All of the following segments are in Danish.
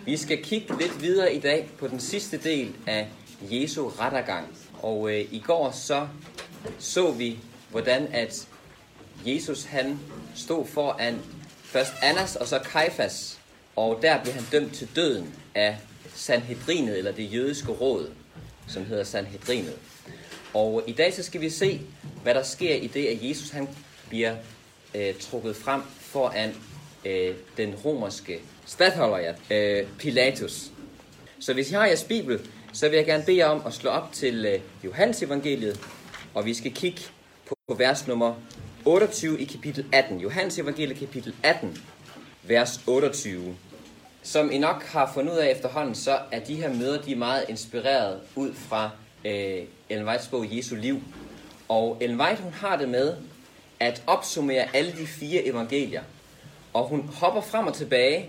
Vi skal kigge lidt videre i dag på den sidste del af Jesu rettergang. Og i går så vi, hvordan at Jesus han stod foran først Annas og så Kajfas. Og der blev han dømt til døden af Sanhedrinet, eller det jødiske råd, som hedder Sanhedrinet. Og i dag så skal vi se, hvad der sker i det, at Jesus han bliver trukket frem foran den romerske statholder, Pilatus. Så hvis I har jeres bibel, så vil jeg gerne bede jer om at slå op til Johannes evangeliet, og vi skal kigge på vers nummer 28 i kapitel 18. Johannes evangeliet kapitel 18, vers 28. Som I nok har fundet ud af efterhånden, så er de her møder, de er meget inspireret ud fra Ellen Whites bog Jesu liv. Og Ellen White, hun har det med at opsummere alle de 4 evangelier. Og hun hopper frem og tilbage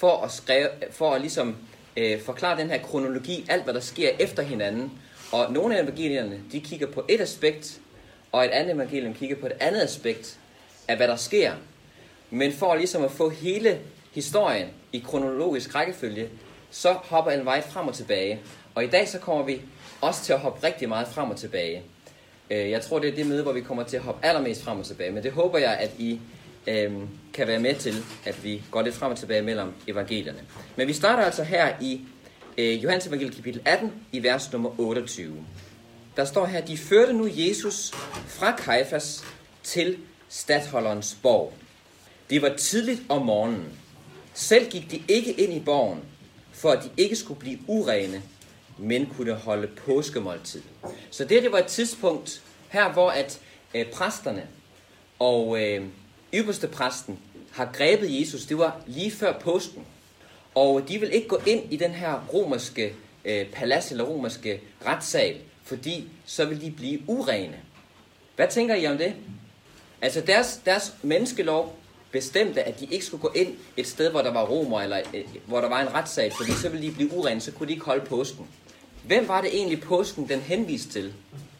for at ligesom forklare den her kronologi, alt hvad der sker efter hinanden. Og nogle af evangelierne, de kigger på et aspekt, og et andet evangelium kigger på et andet aspekt af hvad der sker. Men for ligesom at få hele historien i kronologisk rækkefølge, så hopper Ellen White frem og tilbage. Og i dag så kommer vi også til at hoppe rigtig meget frem og tilbage. Jeg tror, det er det møde, hvor vi kommer til at hoppe allermest frem og tilbage. Men det håber jeg, at I kan være med til, at vi går lidt frem og tilbage mellem evangelierne. Men vi starter altså her i Johannes evangeliet kapitel 18, i vers nummer 28. Der står her, de førte nu Jesus fra Kajfas til statholderens borg. Det var tidligt om morgenen. Selv gik de ikke ind i borgen, for at de ikke skulle blive urene, men kunne holde påskemåltid. Så det var et tidspunkt her, hvor at præsterne og ypperste præsten har grebet Jesus. Det var lige før påsken. Og de vil ikke gå ind i den her romerske palads eller romerske retssal, fordi så vil de blive urene. Hvad tænker I om det? Altså deres menneskelov bestemte, at de ikke skulle gå ind et sted, hvor der var romer, eller hvor der var en retssal, fordi så ville de blive urene, så kunne de ikke holde påsken. Hvem var det egentlig påsken, den henviste til?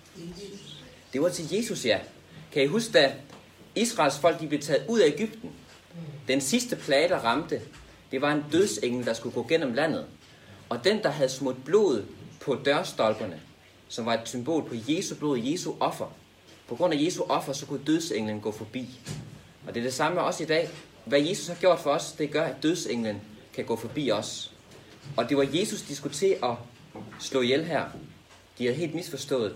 Det var til Jesus, ja. Kan I huske, da Israels folk de blev taget ud af Egypten? Den sidste plage, der ramte, det var en dødsengel, der skulle gå gennem landet. Og den, der havde smurt blod på dørstolperne, som var et symbol på Jesu blod, Jesu offer. På grund af Jesu offer, så kunne dødsenglen gå forbi. Og det er det samme også i dag. Hvad Jesus har gjort for os, det gør, at dødsenglen kan gå forbi os. Og det var Jesus, de skulle til at slå ihjel her. De havde helt misforstået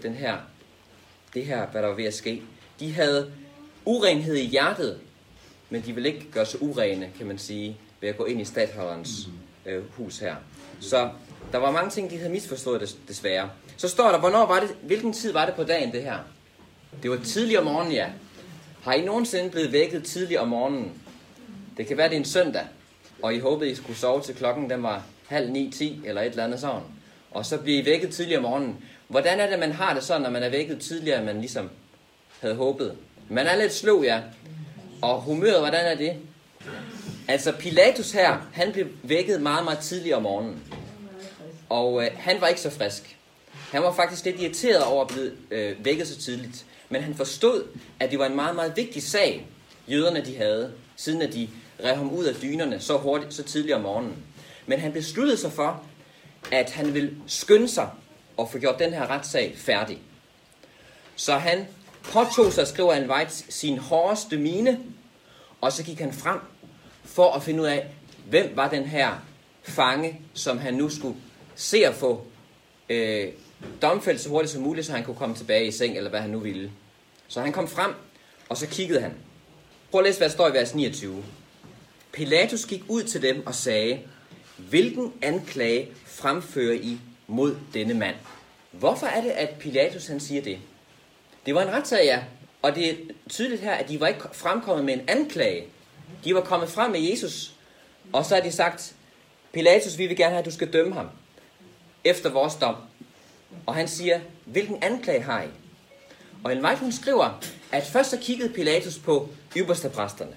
det her, hvad der var ved at ske. De havde urenhed i hjertet, men de ville ikke gøre sig urene, kan man sige, ved at gå ind i statholderens hus her. Så der var mange ting, de havde misforstået desværre. Så står der, hvilken tid var det på dagen, det her? Det var tidlig om morgenen, ja. Har I nogensinde blevet vækket tidligt om morgenen? Det kan være, det er en søndag, og I håbede, I skulle sove til klokken, den var 8:30, 10 eller et eller andet sådan. Og så bliver I vækket tidligere om morgenen. Hvordan er det, man har det sådan, når man er vækket tidligere, end man ligesom havde håbet? Man er lidt sløv, ja. Og humøret, hvordan er det? Altså Pilatus her, han blev vækket meget, meget tidligere om morgenen. Og han var ikke så frisk. Han var faktisk lidt irriteret over at blive vækket så tidligt. Men han forstod, at det var en meget, meget vigtig sag, jøderne de havde, siden at de rev ham ud af dynerne så hurtigt, så tidligt om morgenen. Men han besluttede sig for, at han ville skynde sig og få gjort den her retssag færdig. Så han påtog sig, skriver Ellen White, sin hårdeste mine, og så gik han frem for at finde ud af, hvem var den her fange, som han nu skulle se at få domfældt så hurtigt som muligt, så han kunne komme tilbage i seng, eller hvad han nu ville. Så han kom frem, og så kiggede han. Prøv at læse, hvad der står i vers 29. Pilatus gik ud til dem og sagde, hvilken anklage fremfører I mod denne mand? Hvorfor er det, at Pilatus han siger det? Det var en retssag, ja. Og det er tydeligt her, at de var ikke fremkommet med en anklage. De var kommet frem med Jesus, og så har de sagt, Pilatus, vi vil gerne have, at du skal dømme ham efter vores dom. Og han siger, hvilken anklage har I? Og Ellen White, hun skriver, at først så kiggede Pilatus på ypperstepræsterne.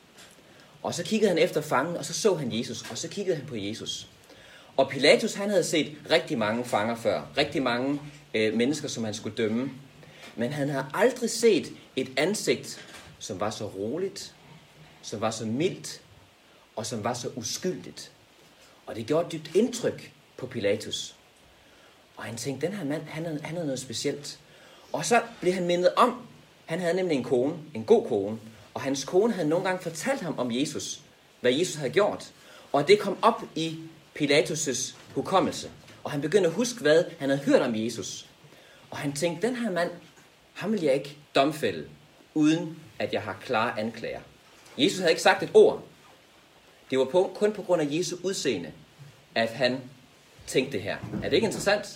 Og så kiggede han efter fangen, og så han Jesus, og så kiggede han på Jesus. Og Pilatus, han havde set rigtig mange fanger før. Rigtig mange mennesker, som han skulle dømme. Men han havde aldrig set et ansigt, som var så roligt, som var så mildt, og som var så uskyldigt. Og det gjorde et dybt indtryk på Pilatus. Og han tænkte, den her mand, han havde noget specielt. Og så blev han mindet om, han havde nemlig en kone, en god kone, og hans kone havde nogle gange fortalt ham om Jesus, hvad Jesus havde gjort. Og det kom op i Pilatus' hukommelse. Og han begyndte at huske, hvad han havde hørt om Jesus. Og han tænkte, den her mand, ham vil jeg ikke domfælde, uden at jeg har klare anklager. Jesus havde ikke sagt et ord. Det var kun på grund af Jesu udseende, at han tænkte det her. Er det ikke interessant?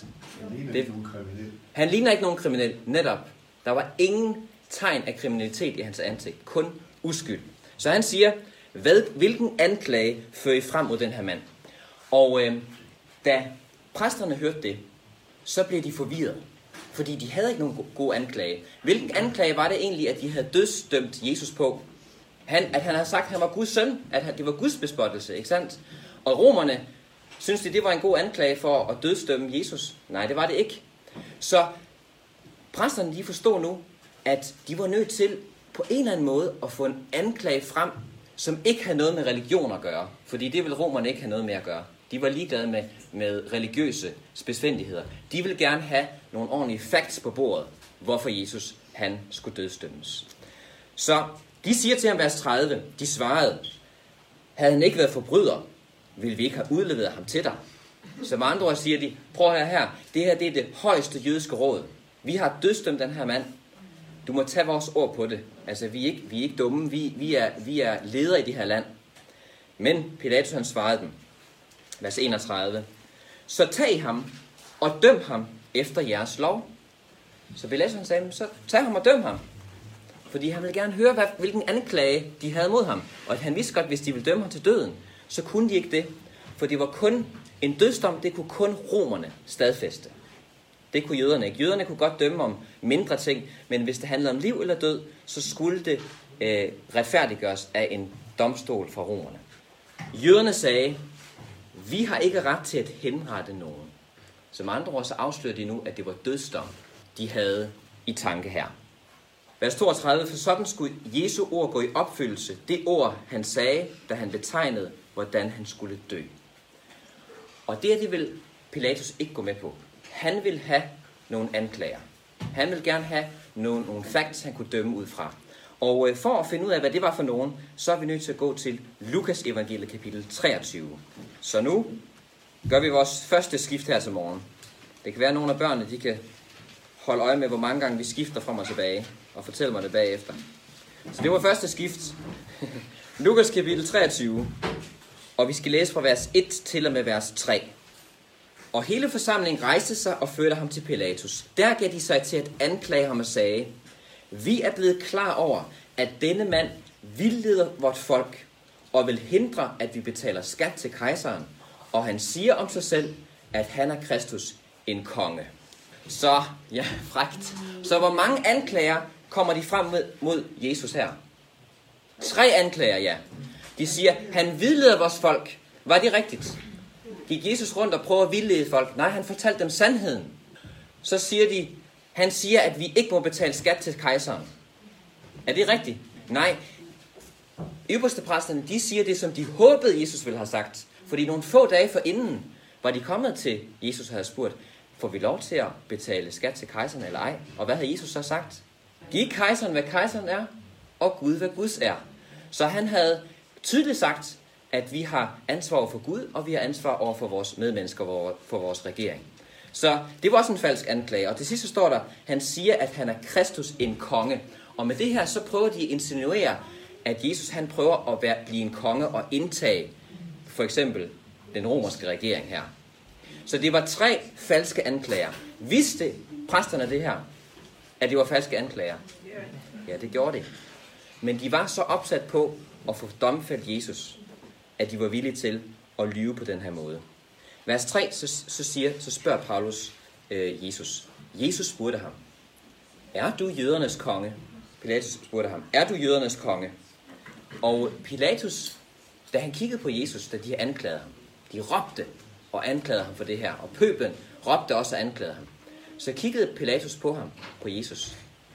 Han ligner ikke nogen kriminel, netop. Der var ingen tegn af kriminalitet i hans ansigt, kun uskyld. Så han siger, hvilken anklage fører I frem mod den her mand? Og da præsterne hørte det, så blev de forvirret, fordi de havde ikke nogen god anklage. Hvilken anklage var det egentlig, at de havde dødsdømt Jesus på? At han havde sagt, at han var Guds søn, at det var Guds bespottelse, ikke sandt? Og romerne, synes de, det var en god anklage for at dødsdømme Jesus? Nej, det var det ikke. Så præsterne, de forstod nu, at de var nødt til på en eller anden måde at få en anklage frem, som ikke havde noget med religion at gøre. Fordi det ville romerne ikke have noget med at gøre. De var ligeglade med religiøse spidsfindigheder. De ville gerne have nogle ordentlige facts på bordet, hvorfor Jesus han skulle dødsdømmes. Så de siger til ham vers 30, de svarede, havde han ikke været forbryder, ville vi ikke have udleveret ham til dig. Så med andre ord siger de, prøv her, det her det er det højeste jødiske råd. Vi har dødsdømt den her mand. Du må tage vores ord på det. Altså, vi er ikke dumme, vi er ledere i det her land. Men Pilatus han svarede dem, vers 31, så tag ham og døm ham efter jeres lov. Så Pilatus han sagde, så tag ham og døm ham. Fordi han ville gerne høre, hvilken anklage de havde mod ham. Og han vidste godt, hvis de ville dømme ham til døden, så kunne de ikke det. For det var kun en dødsdom, det kunne kun romerne stadfæste. Det kunne jøderne ikke. Jøderne kunne godt dømme om mindre ting, men hvis det handlede om liv eller død, så skulle det retfærdiggøres af en domstol fra romerne. Jøderne sagde, vi har ikke ret til at henrette nogen. Som andre ord så afslører de nu, at det var dødsdom, de havde i tanke her. Vers 32, for sådan skulle Jesu ord gå i opfyldelse. Det ord, han sagde, da han betegnede, hvordan han skulle dø. Og det vil Pilatus ikke gå med på. Han vil have nogle anklager. Han vil gerne have nogle facts, han kunne dømme ud fra. Og for at finde ud af, hvad det var for nogen, så er vi nødt til at gå til Lukas evangeliet kapitel 23. Så nu gør vi vores første skift her til morgen. Det kan være, at nogle af børnene de kan holde øje med, hvor mange gange vi skifter frem og tilbage, og fortælle mig det bagefter. Så det var første skift. Lukas kapitel 23, og vi skal læse fra vers 1 til og med vers 3. Og hele forsamlingen rejste sig og førte ham til Pilatus. Der gav de sig til at anklage ham og sagde, vi er blevet klar over, at denne mand vildleder vort folk, og vil hindre, at vi betaler skat til kejseren. Og han siger om sig selv, at han er Kristus, en konge. Så, ja, frækt. Så hvor mange anklager kommer de frem mod Jesus her? 3 anklager, ja. De siger, han vildleder vores folk. Var det rigtigt? Gik Jesus rundt og prøvede at vildlede folk? Nej, han fortalte dem sandheden. Så siger de, han siger, at vi ikke må betale skat til kejseren. Er det rigtigt? Nej. Øverstepræsterne, de siger det, som de håbede, Jesus ville have sagt. Fordi nogle få dage forinden var de kommet til Jesus og havde spurgt, får vi lov til at betale skat til kejseren eller ej? Og hvad havde Jesus så sagt? Giv kejseren, hvad kejseren er, og Gud, hvad Guds er. Så han havde tydeligt sagt, at vi har ansvar over for Gud, og vi har ansvar over for vores medmennesker, for vores regering. Så det var også en falsk anklage. Og til sidst så står der, han siger, at han er Kristus, en konge. Og med det her, så prøver de at insinuere, at Jesus han prøver at blive en konge og indtage for eksempel den romerske regering her. Så det var 3 falske anklager. Vidste præsterne det her, at det var falske anklager? Ja, det gjorde det. Men de var så opsat på at få domfældt Jesus, at de var villige til at lyve på den her måde. Vers 3, så spørger Paulus Jesus. Jesus spurgte ham, er du jødernes konge? Pilatus spurgte ham, er du jødernes konge? Og Pilatus, da han kiggede på Jesus, da de anklagede ham, de råbte og anklagede ham for det her, og pøblen råbte også og anklagede ham. Så kiggede Pilatus på ham, på Jesus.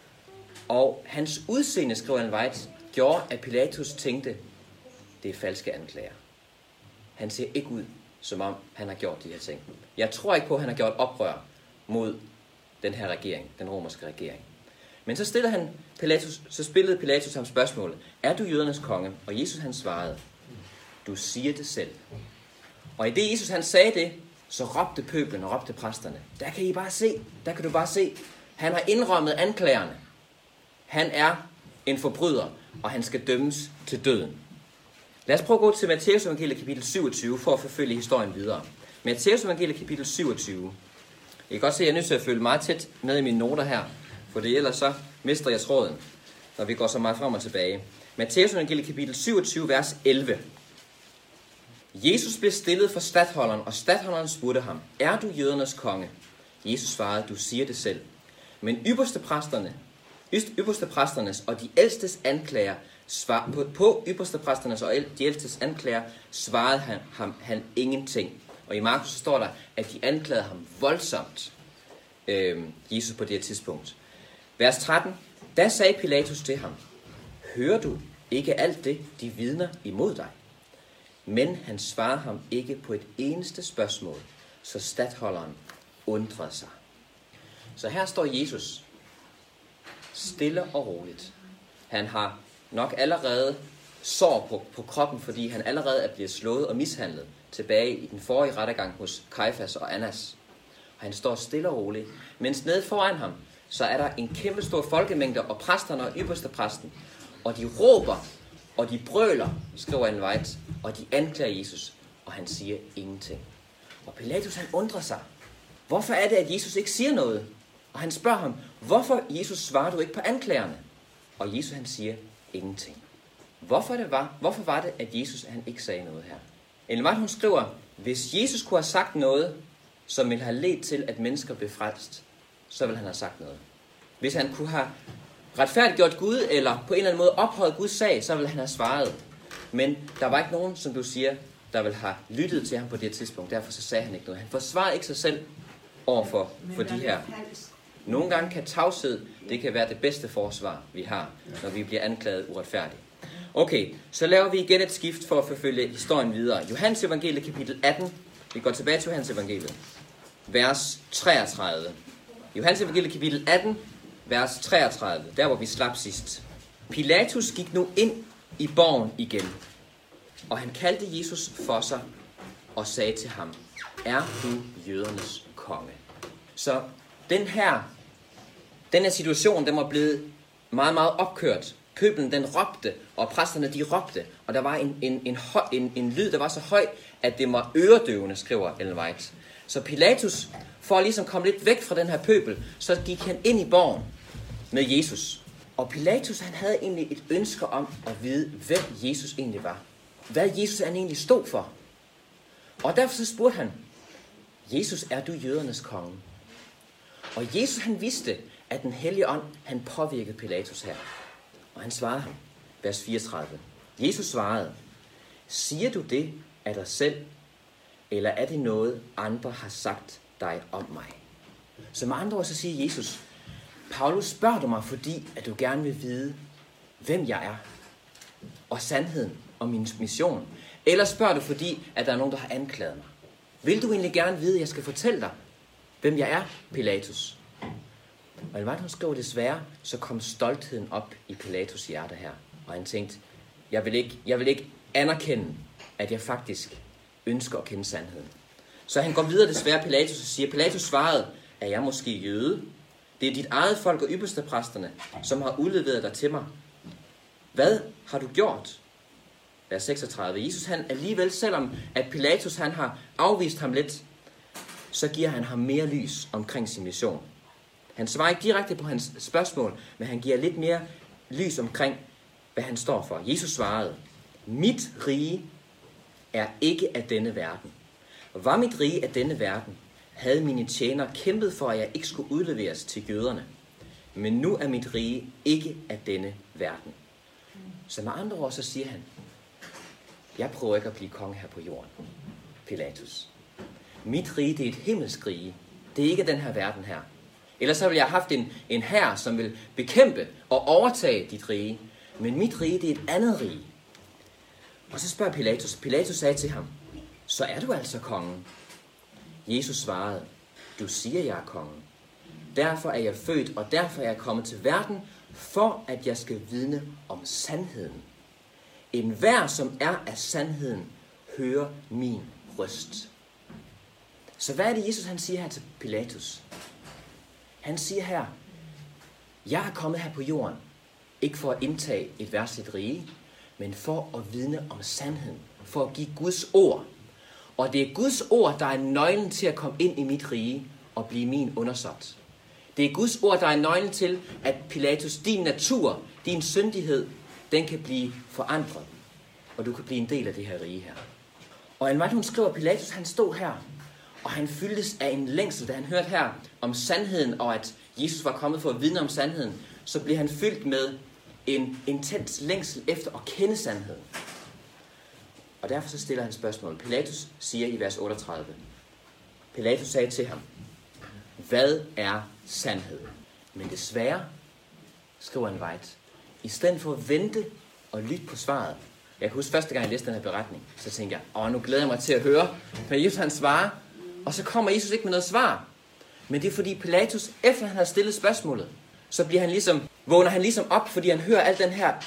Og hans udseende, skrev Ellen White, gjorde, at Pilatus tænkte, det er falske anklager. Han ser ikke ud som om han har gjort de her ting. Jeg tror ikke på, at han har gjort oprør mod den her regering, den romerske regering. Men så spillede Pilatus ham spørgsmålet, er du jødernes konge? Og Jesus han svarede, du siger det selv. Og i det Jesus han sagde det, så råbte pøblen og råbte præsterne. Der kan du bare se, han har indrømmet anklagerne. Han er en forbryder, og han skal dømmes til døden. Lad os prøve at gå til Matteus evangeliet kapitel 27, for at forfølge historien videre. Matteus evangeliet kapitel 27. I kan godt se, at jeg er nødt til at følge meget tæt med i mine noter her, for ellers så mister jeg tråden, når vi går så meget frem og tilbage. Matteus evangeliet kapitel 27, vers 11. Jesus blev stillet for statholderen, og statholderen spurgte ham, er du jødernes konge? Jesus svarede, du siger det selv. Men ypperste præsternes og de ældstes anklager svarede han ingenting. Og i Markus så står der, at de anklagede ham voldsomt, Jesus på det her tidspunkt. Vers 13. Da sagde Pilatus til ham, hører du ikke alt det, de vidner imod dig? Men han svarede ham ikke på et eneste spørgsmål, så statholderen undrede sig. Så her står Jesus stille og roligt. Han har nok allerede sår på kroppen, fordi han allerede er blevet slået og mishandlet tilbage i den forrige rettergang hos Kajfas og Annas. Og han står stille og roligt, mens nede foran ham, så er der en kæmpe stor folkemængde, og præsterne og ypperste præsten, og de råber, og de brøler, skriver Ellen White, og de anklager Jesus, og han siger ingenting. Og Pilatus han undrer sig. Hvorfor er det, at Jesus ikke siger noget? Og han spørger ham, hvorfor Jesus svarer du ikke på anklagerne? Og Jesus han siger ingenting. Hvorfor var det, at Jesus han ikke sagde noget her? Ellen White hun skriver, hvis Jesus kunne have sagt noget, som ville have ledt til, at mennesker blev frelst, så ville han have sagt noget. Hvis han kunne have retfærdiggjort Gud, eller på en eller anden måde ophøjet Guds sag, så ville han have svaret. Men der var ikke nogen, som du siger, der ville have lyttet til ham på det tidspunkt. Derfor så sagde han ikke noget. Han forsvarede ikke sig selv overfor de her. Nogle gange kan tavshed, det kan være det bedste forsvar, vi har, når vi bliver anklaget uretfærdigt. Okay, så laver vi igen et skift for at forfølge historien videre. Johannes evangeliet kapitel 18. Vi går tilbage til Johannes evangeliet. Vers 33. Johannes evangeliet kapitel 18, vers 33. Der hvor vi slap sidst. Pilatus gik nu ind i borgen igen. Og han kaldte Jesus for sig og sagde til ham, er du jødernes konge? Så den her situation, den var blevet meget, meget opkørt. Pøblen den råbte, og præsterne de råbte, og der var en lyd, der var så høj, at det var øredøvende, skriver Ellen White. Så Pilatus, for at ligesom komme lidt væk fra den her pøbel, så gik han ind i borgen med Jesus. Og Pilatus han havde egentlig et ønske om at vide, hvem Jesus egentlig var. Hvad Jesus han egentlig stod for. Og derfor så spurgte han, Jesus, er du jødernes konge? Og Jesus han vidste, at den hellige ånd han påvirkede Pilatus her. Og han svarede ham, vers 34. Jesus svarede, siger du det af dig selv, eller er det noget, andre har sagt dig om mig? Så med andre ord så siger Jesus, Paulus, spørger du mig, fordi at du gerne vil vide, hvem jeg er, og sandheden om min mission? Eller spørger du, fordi at der er nogen, der har anklaget mig? Vil du egentlig gerne vide, at jeg skal fortælle dig, hvem jeg er, Pilatus? Og Ellen White hun skriver desværre, så kom stoltheden op i Pilatus' hjerte her. Og han tænkte, jeg vil ikke anerkende, at jeg faktisk ønsker at kende sandheden. Så han går videre desværre Pilatus og siger, Pilatus svarede, er jeg måske jøde? Det er dit eget folk og ypperste præsterne, som har udleveret dig til mig. Hvad har du gjort? Vers 36. Jesus han alligevel, selvom at Pilatus han har afvist ham lidt, så giver han ham mere lys omkring sin mission. Han svarer ikke direkte på hans spørgsmål, men han giver lidt mere lys omkring, hvad han står for. Jesus svarede, mit rige er ikke af denne verden. Og var mit rige af denne verden, havde mine tjenere kæmpet for, at jeg ikke skulle udleveres til jøderne. Men nu er mit rige ikke af denne verden. Så med andre ord så siger han, jeg prøver ikke at blive konge her på jorden, Pilatus. Mit rige, det er et himmelsk rige. Det er ikke den her verden her. Ellers så ville jeg have haft en hær, som vil bekæmpe og overtage dit rige. Men mit rige, det er et andet rige. Og så spørger Pilatus. Pilatus sagde til ham, så er du altså kongen. Jesus svarede, du siger, jeg er kongen. Derfor er jeg født, og derfor er jeg kommet til verden, for at jeg skal vidne om sandheden. Enhver, som er af sandheden, hører min røst. Så hvad er det, Jesus han siger her til Pilatus? Han siger her, jeg er kommet her på jorden, ikke for at indtage et verdsligt rige, men for at vidne om sandheden, for at give Guds ord. Og det er Guds ord, der er nøglen til at komme ind i mit rige og blive min undersåt. Det er Guds ord, der er nøglen til, at Pilatus, din natur, din syndighed, den kan blive forandret. Og du kan blive en del af det her rige her. Og en hun skriver, Pilatus, han stod her, og han fyldtes af en længsel, da han hørte her om sandheden, og at Jesus var kommet for at vidne om sandheden, så blev han fyldt med en intens længsel efter at kende sandheden. Og derfor så stiller han spørgsmål. Pilatus siger i vers 38. Pilatus sagde til ham, hvad er sandhed? Men desværre, skriver han White, i stedet for at vente og lytte på svaret. Jeg kan huske første gang jeg læste den her beretning, så tænkte jeg, nu glæder jeg mig til at høre, hvad Jesus han svarer. Og så kommer Jesus ikke med noget svar. Men det er fordi Pilatus, efter han har stillet spørgsmålet, så bliver han vågner han ligesom op, fordi han hører al den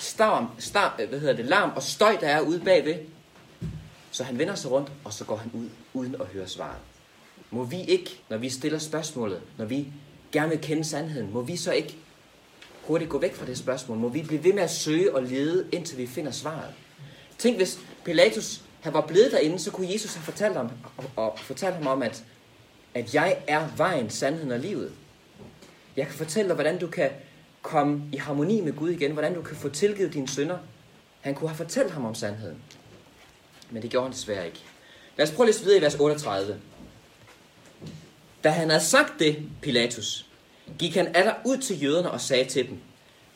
her larm og støj, der er ude bagved. Så han vender sig rundt, og så går han ud, uden at høre svaret. Må vi ikke, når vi stiller spørgsmålet, når vi gerne vil kende sandheden, må vi så ikke hurtigt gå væk fra det spørgsmål? Må vi blive ved med at søge og lede, indtil vi finder svaret? Tænk, hvis Pilatus han var blevet derinde, så kunne Jesus have fortalt ham om, at jeg er vejen, sandheden og livet. Jeg kan fortælle dig, hvordan du kan komme i harmoni med Gud igen, hvordan du kan få tilgivet dine synder. Han kunne have fortalt ham om sandheden. Men det gjorde han desværre ikke. Lad os prøve at læse videre i vers 38. Da han havde sagt det, Pilatus, gik han atter ud til jøderne og sagde til dem,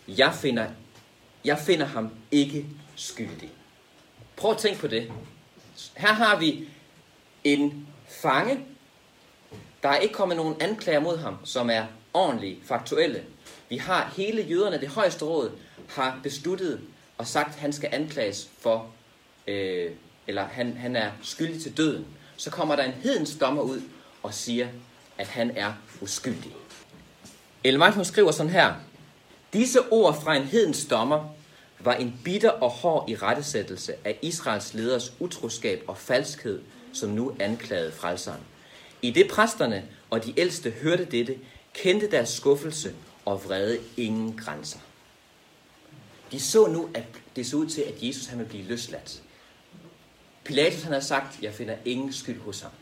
jeg finder ham ikke skyldig. Prøv at tænke på det. Her har vi en fange, der er ikke kommet nogen anklager mod ham, som er ordentlige, faktuelle. Vi har hele jøderne, det højeste råd, har besluttet og sagt, at han skal anklages for, eller han er skyldig til døden. Så kommer der en hedens dommer ud og siger, at han er uskyldig. Ellen White skriver sådan her. Disse ord fra en hedens dommer var en bitter og hård irettesættelse af Israels leders utroskab og falskhed, som nu anklagede frelseren. I det præsterne og de ældste hørte dette, kendte deres skuffelse og vrede ingen grænser. De så nu, at det så ud til, at Jesus han ville blive løsladt. Pilatus han havde sagt, jeg finder ingen skyld hos ham.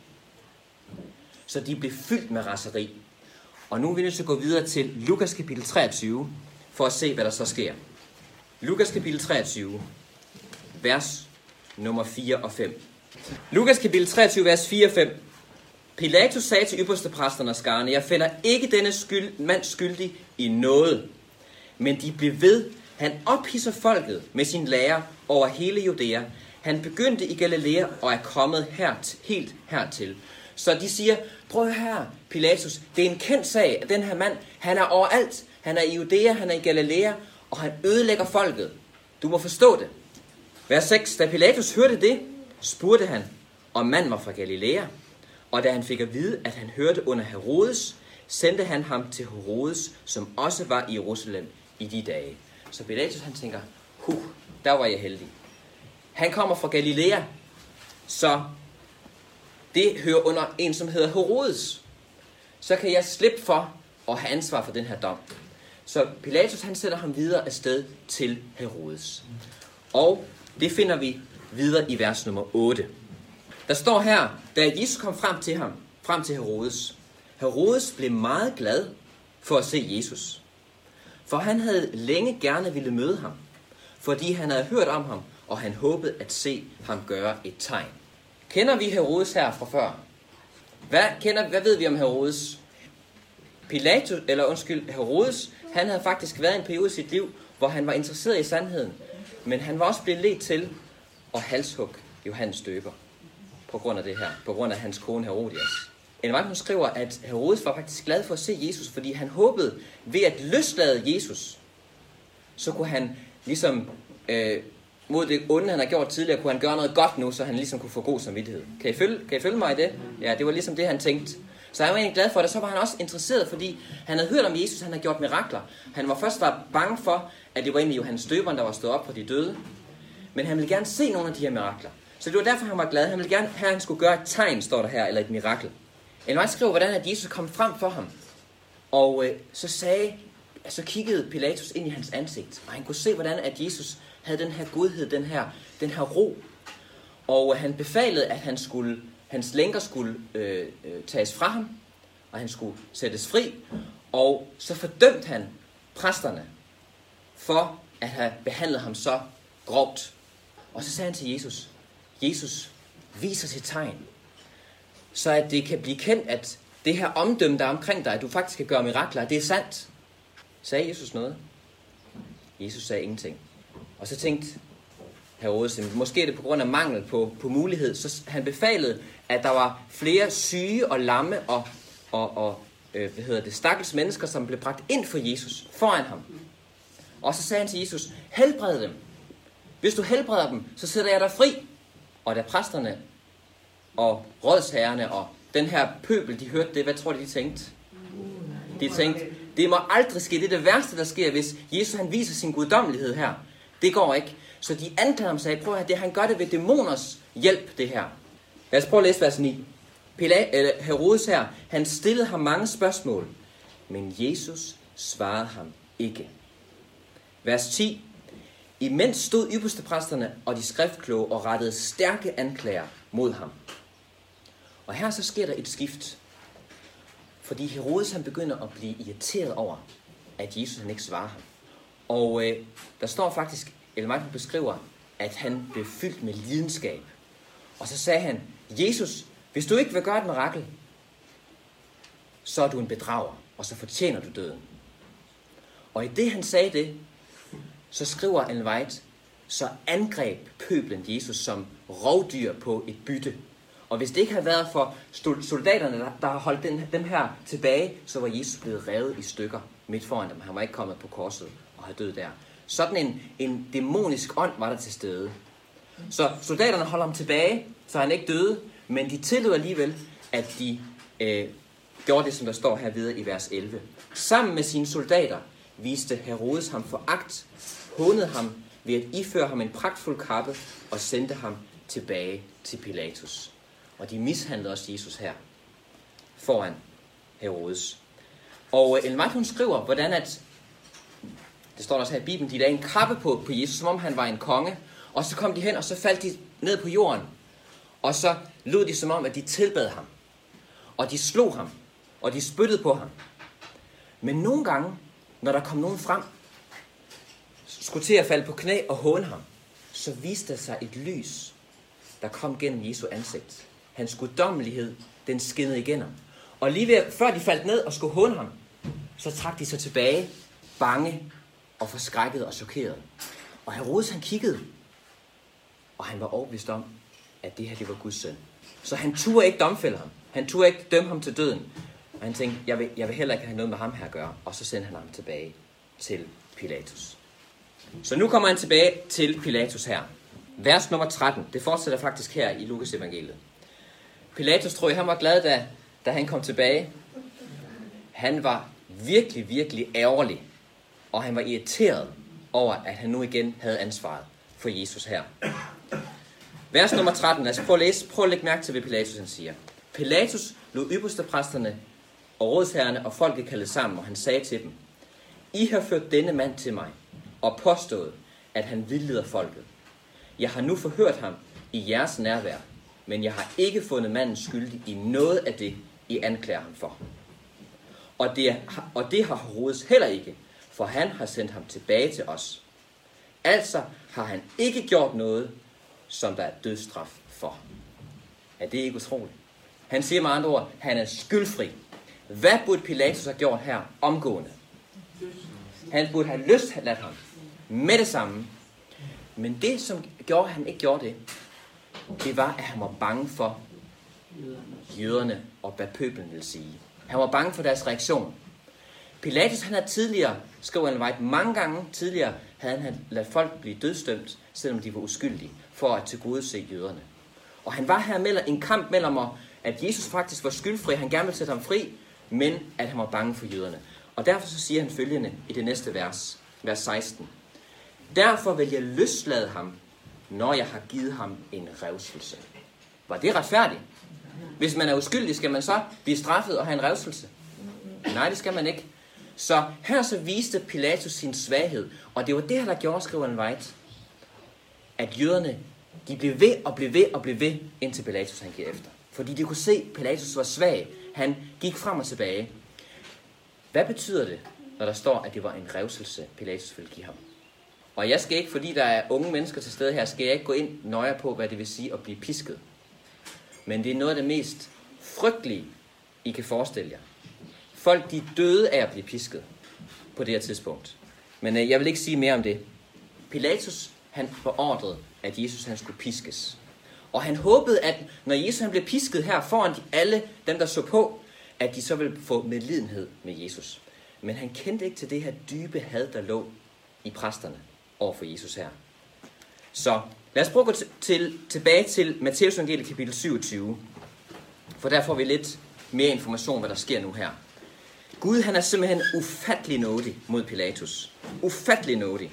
Så de blev fyldt med raseri. Og nu er vi nødt til at gå videre til Lukas kapitel 23, for at se, hvad der så sker. Lukas kapitel 23, vers nummer 4 og 5. Lukas kapitel 23, vers 4 og 5. Pilatus sagde til ypperstepræsterne og skarne, jeg finder ikke denne mand skyldig i noget. Men de blev ved. Han ophidser folket med sin lære over hele Judæa. Han begyndte i Galilea og er kommet helt hertil. Så de siger, prøv her, Pilatus, det er en kendt sag, at den her mand, han er overalt. Han er i Judæa, han er i Galilea, og han ødelægger folket. Du må forstå det. Vers 6. Da Pilatus hørte det, spurgte han, om manden var fra Galilea. Og da han fik at vide, at han hørte under Herodes, sendte han ham til Herodes, som også var i Jerusalem i de dage. Så Pilatus han tænker, der var jeg heldig. Han kommer fra Galilea, så det hører under en, som hedder Herodes. Så kan jeg slippe for at have ansvar for den her dom. Så Pilatus han sætter ham videre afsted til Herodes. Og det finder vi videre i vers nummer 8. Der står her, da Jesus kom frem til Herodes. Herodes blev meget glad for at se Jesus. For han havde længe gerne ville møde ham, fordi han havde hørt om ham, og han håbede at se ham gøre et tegn. Kender vi Herodes her fra før? Hvad ved vi om Herodes? Herodes, han havde faktisk været i en periode i sit liv, hvor han var interesseret i sandheden, men han var også blevet ledt til at halshugge Johannes Døber på grund af det her, på grund af hans kone Herodias. En vej, hun skriver, at Herodes var faktisk glad for at se Jesus, fordi han håbede ved at løslade Jesus, så kunne han ligesom mod det onde, han har gjort tidligere, kunne han gøre noget godt nu, så han ligesom kunne få god samvittighed. Kan I følge mig i det? Ja, det var ligesom det, han tænkte. Så han var egentlig glad for det. Så var han også interesseret, fordi han havde hørt om Jesus, han havde gjort mirakler. Han var først bange for, at det var egentlig Johannes Døberen, der var stået op på de døde. Men han ville gerne se nogle af de her mirakler. Så det var derfor, han var glad. Han ville gerne have, at han skulle gøre et tegn, står der her, eller et mirakel. Ellen White skriver, hvordan at Jesus kom frem for ham. Og så kiggede Pilatus ind i hans ansigt. Og han kunne se, hvordan at Jesus havde den her godhed, den her ro. Og han befalede, at hans lænker skulle tages fra ham. Og han skulle sættes fri. Og så fordømte han præsterne for at have behandlet ham så groft. Og så sagde han til Jesus, Jesus, vis os et tegn, så at det kan blive kendt, at det her omdømme, der er omkring dig, at du faktisk kan gøre mirakler, det er sandt. Sagde Jesus noget? Jesus sagde ingenting. Og så tænkte Herodes, måske er det på grund af mangel på mulighed, så han befalede, at der var flere syge og lamme og stakkels mennesker, som blev bragt ind for Jesus, foran ham. Og så sagde han til Jesus, helbred dem. Hvis du helbreder dem, så sætter jeg dig fri. Og da præsterne og rådsherrerne og den her pøbel, de hørte det, hvad tror de tænkte? De tænkte, det må aldrig ske. Det er det værste, der sker, hvis Jesus han viser sin guddommelighed her. Det går ikke. Så de anklagede ham og sagde, prøv at høre, han gør det ved dæmoners hjælp, det her. Lad os prøve at læse vers 9. Herodes her, han stillede ham mange spørgsmål, men Jesus svarede ham ikke. Vers 10. Imens stod ypperstepræsterne og de skriftkloge og rettede stærke anklager mod ham. Og her så sker der et skift. Fordi Herodes han begynder at blive irriteret over, at Jesus han ikke svarer ham. Og der står faktisk, Ellen White beskriver, at han blev fyldt med lidenskab. Og så sagde han, Jesus, hvis du ikke vil gøre et mirakel, så er du en bedrager, og så fortjener du døden. Og i det han sagde det, så skriver Ellen White, så angreb pøblen Jesus som rovdyr på et bytte. Og hvis det ikke havde været for soldaterne, der har holdt dem her tilbage, så var Jesus blevet revet i stykker midt foran dem. Han var ikke kommet på korset og havde død der. Sådan en dæmonisk ånd var der til stede. Så soldaterne holder ham tilbage, så han ikke døde, men de tillod alligevel, at de gjorde det, som der står her videre i vers 11. Sammen med sine soldater viste Herodes ham foragt, hånede ham ved at iføre ham en pragtfuld kappe og sendte ham tilbage til Pilatus. Og de mishandlede også Jesus her foran Herodes. Og Ellen White, hun skriver, hvordan at, det står der også her i Bibelen, de lagde en kappe på Jesus, som om han var en konge. Og så kom de hen, og så faldt de ned på jorden. Og så lød de som om, at de tilbad ham. Og de slog ham. Og de spyttede på ham. Men nogle gange, når der kom nogen frem, skulle til at falde på knæ og håne ham, så viste der sig et lys, der kom gennem Jesu ansigt. Hans guddommelighed, den skinnede igennem. Og lige ved, før de faldt ned og skulle håne ham, så trak de sig tilbage, bange og forskrækket og chokeret. Og Herodes han kiggede, og han var overbevist om, at det her det var Guds søn. Så han turde ikke domfælde ham. Han turde ikke dømme ham til døden. Og han tænkte, jeg vil heller ikke have noget med ham her at gøre. Og så sendte han ham tilbage til Pilatus. Så nu kommer han tilbage til Pilatus her. Vers nummer 13, det fortsætter faktisk her i Lukas evangeliet. Pilatus, tror jeg, han var glad, da han kom tilbage. Han var virkelig, virkelig ærgerlig. Og han var irriteret over, at han nu igen havde ansvaret for Jesus her. Vers nummer 13, lad os prøve at læse. Prøv at lægge mærke til, hvad Pilatus han siger. Pilatus lod ypperstepræsterne og rådsherrerne og folket kaldet sammen, og han sagde til dem, I har ført denne mand til mig, og påstået, at han vildleder folket. Jeg har nu forhørt ham i jeres nærvær, men jeg har ikke fundet manden skyldig i noget af det, I anklager ham for. Og det har Herodes heller ikke, for han har sendt ham tilbage til os. Altså har han ikke gjort noget, som der er dødsstraf for. Er det ikke utroligt? Han siger med andre ord, han er skyldfri. Hvad burde Pilatus have gjort her omgående? Han burde have lyst at lade ham med det samme. Men det, som gjorde, han ikke gjorde det var, at han var bange for jøderne og hvad pøblen ville sige. Han var bange for deres reaktion. Pilatus, han havde tidligere, skrev Ellen White, mange gange tidligere, havde han ladet folk blive dødsdømt, selvom de var uskyldige, for at tilgodese jøderne. Og han var her en kamp mellem, at Jesus faktisk var skyldfri, han gerne ville sætte ham fri, men at han var bange for jøderne. Og derfor så siger han følgende i det næste vers, vers 16. Derfor vil jeg løslade ham, når jeg har givet ham en revselse. Var det retfærdigt? Hvis man er uskyldig, skal man så blive straffet og have en revselse? Nej, det skal man ikke. Så her så viste Pilatus sin svaghed, og det var det her, der gjorde, skriver Ellen White, at jøderne, de blev ved og blev ved og blev ved, indtil Pilatus han gik efter. Fordi de kunne se, at Pilatus var svag. Han gik frem og tilbage. Hvad betyder det, når der står, at det var en revselse, Pilatus ville give ham? Og jeg skal ikke, fordi der er unge mennesker til stede her, skal jeg ikke gå ind nøje på, hvad det vil sige at blive pisket. Men det er noget af det mest frygtelige, I kan forestille jer. Folk, de døde af at blive pisket på det her tidspunkt. Men jeg vil ikke sige mere om det. Pilatus, han beordrede, at Jesus han skulle piskes. Og han håbede, at når Jesus han blev pisket her foran alle dem, der så på, at de så ville få medlidenhed med Jesus. Men han kendte ikke til det her dybe had, der lå i præsterne over for Jesus her. Så lad os prøve at gå tilbage til Matteus evangeliet kapitel 27. For der får vi lidt mere information, hvad der sker nu her. Gud, han er simpelthen ufattelig nådig mod Pilatus. Ufattelig nådig.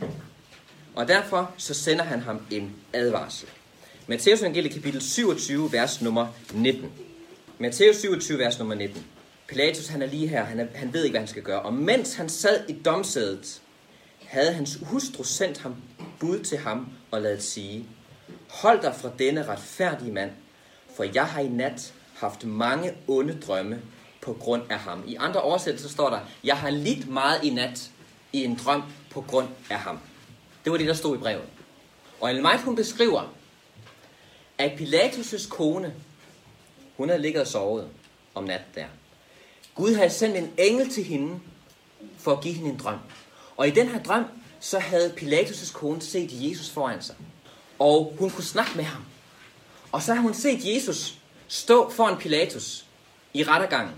Og derfor så sender han ham en advarsel. Matteus evangeliet kapitel 27, vers nummer 19. Matteus 27, vers nummer 19. Pilatus, han er lige her. Han ved ikke, hvad han skal gøre. Og mens han sad i domsædet, havde hans hustru sendt ham bud til ham og ladet sige: hold dig fra denne retfærdige mand, for jeg har i nat haft mange onde drømme på grund af ham. I andre oversættelser står der: jeg har lidt meget i nat i en drøm på grund af ham. Det var det, der stod i brevet. Og Ellen White, hun beskriver, at Pilatus' kone, hun havde ligget og sovet om natten der. Gud havde sendt en engel til hende for at give hende en drøm. Og i den her drøm, så havde Pilatus' kone set Jesus foran sig. Og hun kunne snakke med ham. Og så havde hun set Jesus stå foran Pilatus i rettergangen.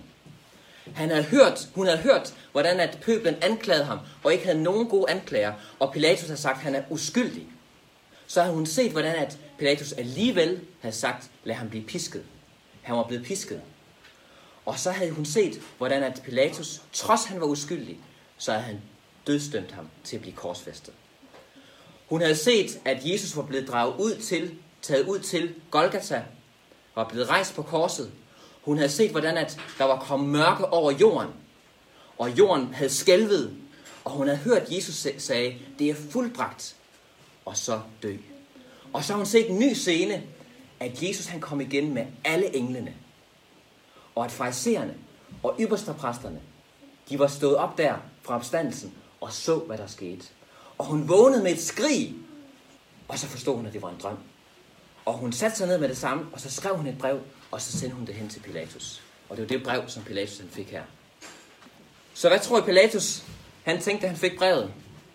Hun havde hørt, hvordan at pøblen anklagede ham, og ikke havde nogen gode anklager. Og Pilatus havde sagt, at han er uskyldig. Så havde hun set, hvordan at Pilatus alligevel havde sagt, lad ham blive pisket. Han var blevet pisket. Og så havde hun set, hvordan at Pilatus, trods han var uskyldig, så havde han dødsdømt ham til at blive korsfæstet. Hun havde set, at Jesus var blevet taget ud til Golgata, var blevet rejst på korset. Hun havde set, hvordan at der var kommet mørke over jorden, og jorden havde skælvet, og hun havde hørt Jesus sige, det er fuldbragt, og så dø. Og så har hun set en ny scene, at Jesus han kom igen med alle englene, og at farisæerne og ypperstepræsterne, de var stået op der fra opstandelsen, og så, hvad der skete. Og hun vågnede med et skrig, og så forstod hun, at det var en drøm. Og hun satte sig ned med det samme, og så skrev hun et brev, og så sendte hun det hen til Pilatus. Og det var det brev, som Pilatus han fik her. Så hvad tror I Pilatus? Han tænkte, at han fik brevet.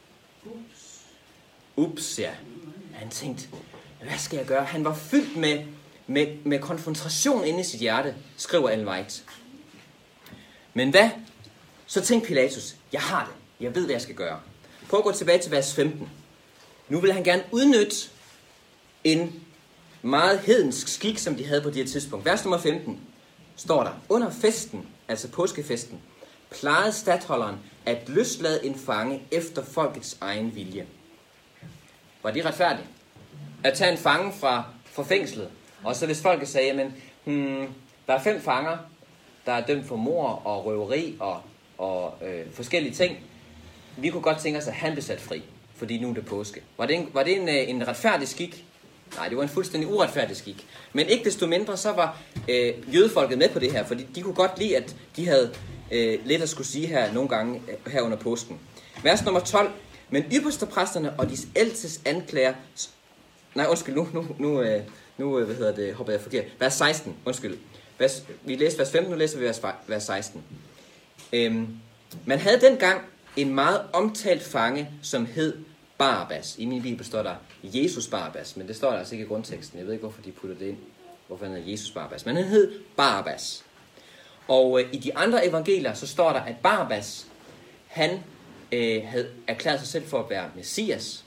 Ups, ja. Han tænkte, hvad skal jeg gøre? Han var fyldt med konfrontation inde i sit hjerte, skriver Ellen White. Men hvad? Så tænkte Pilatus, jeg har det. Jeg ved, hvad jeg skal gøre. Prøv at gå tilbage til vers 15. Nu vil han gerne udnytte en meget hedensk skik, som de havde på det her tidspunkt. Vers nummer 15 står der: under festen, altså påskefesten, plejede statholderen at løslade en fange efter folkets egen vilje. Var det retfærdigt? At tage en fange fra fængslet, og så hvis folket sagde, men der er 5 fanger, der er dømt for mord og røveri og forskellige ting. Vi kunne godt tænke os, at han blev sat fri, fordi nu er det påske. Var det en retfærdig skik? Nej, det var en fuldstændig uretfærdig skik. Men ikke desto mindre, så var jødefolket med på det her, fordi de kunne godt lide, at de havde lidt at skulle sige her nogle gange her under påsken. Vers nummer 12. Men ypperstepræsterne og de ældstes anklager... Nej, undskyld, nu hopper jeg forkert. Vers 16, undskyld. Vi læste vers 15, nu læser vi vers 16. Man havde dengang en meget omtalt fange, som hed Barabbas. I min bibel står der Jesus Barabbas, men det står der altså ikke i grundteksten. Jeg ved ikke, hvorfor de putter det ind. Hvorfor han hedder Jesus Barabbas. Men han hed Barabbas. Og i de andre evangelier, så står der, at Barabbas, han havde erklæret sig selv for at være Messias.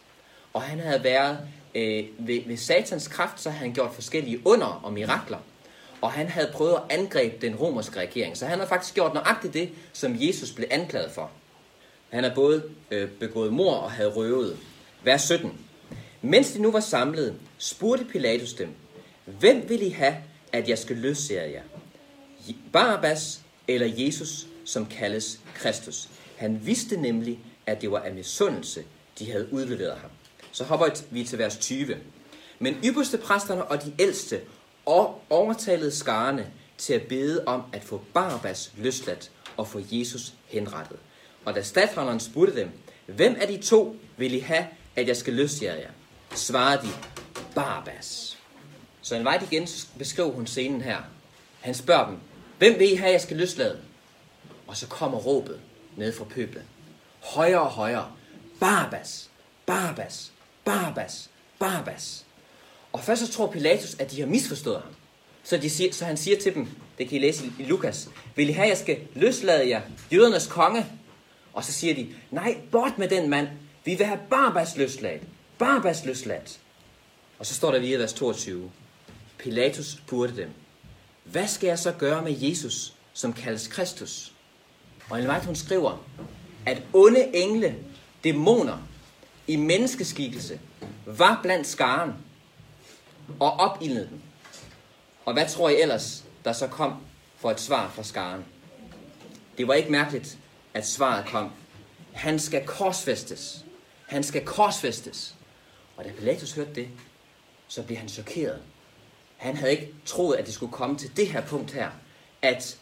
og han havde været ved satans kraft, så havde han gjort forskellige under og mirakler. Og han havde prøvet at angribe den romerske regering. Så han havde faktisk gjort nøjagtigt det, som Jesus blev anklaget for. Han havde både begået mord og havde røvet. Vers 17. Mens de nu var samlet, spurgte Pilatus dem, hvem vil I have, at jeg skal løslade jer? Barabbas eller Jesus, som kaldes Kristus? Han vidste nemlig, at det var af misundelse, de havde udleveret ham. Så hopper vi til vers 20. Men ypperste præsterne og de ældste overtalede skarne til at bede om at få Barabbas løsladt og få Jesus henrettet. Og da statholderen spurgte dem, hvem af de to vil I have, at jeg skal løslade jer? Svarede de, Barabbas. Så en vej igen beskriver hun scenen her. Han spørger dem, hvem vil I have, at jeg skal løslade? Og så kommer råbet ned fra pøblen. Højere og højere. Barabbas, Barabbas, Barabbas, Barabbas. Og først så tror Pilatus, at de har misforstået ham. Så han siger til dem, det kan I læse i Lukas, vil I have, at jeg skal løslade jer, jødernes konge? Og så siger de, nej, bort med den mand. Vi vil have Barabbas løsladt. Barabbas løsladt. Og så står der videre i vers 22. Pilatus spurgte dem, hvad skal jeg så gøre med Jesus, som kaldes Kristus? Og Ellen White, hun skriver, at onde engle, dæmoner, i menneskeskikkelse, var blandt skaren og opildnede dem. Og hvad tror I ellers, der så kom for et svar fra skaren? Det var ikke mærkeligt, at svaret kom. Han skal korsfæstes. Han skal korsfæstes. Og da Pilatus hørte det, så blev han chokeret. Han havde ikke troet, at det skulle komme til det her punkt her, at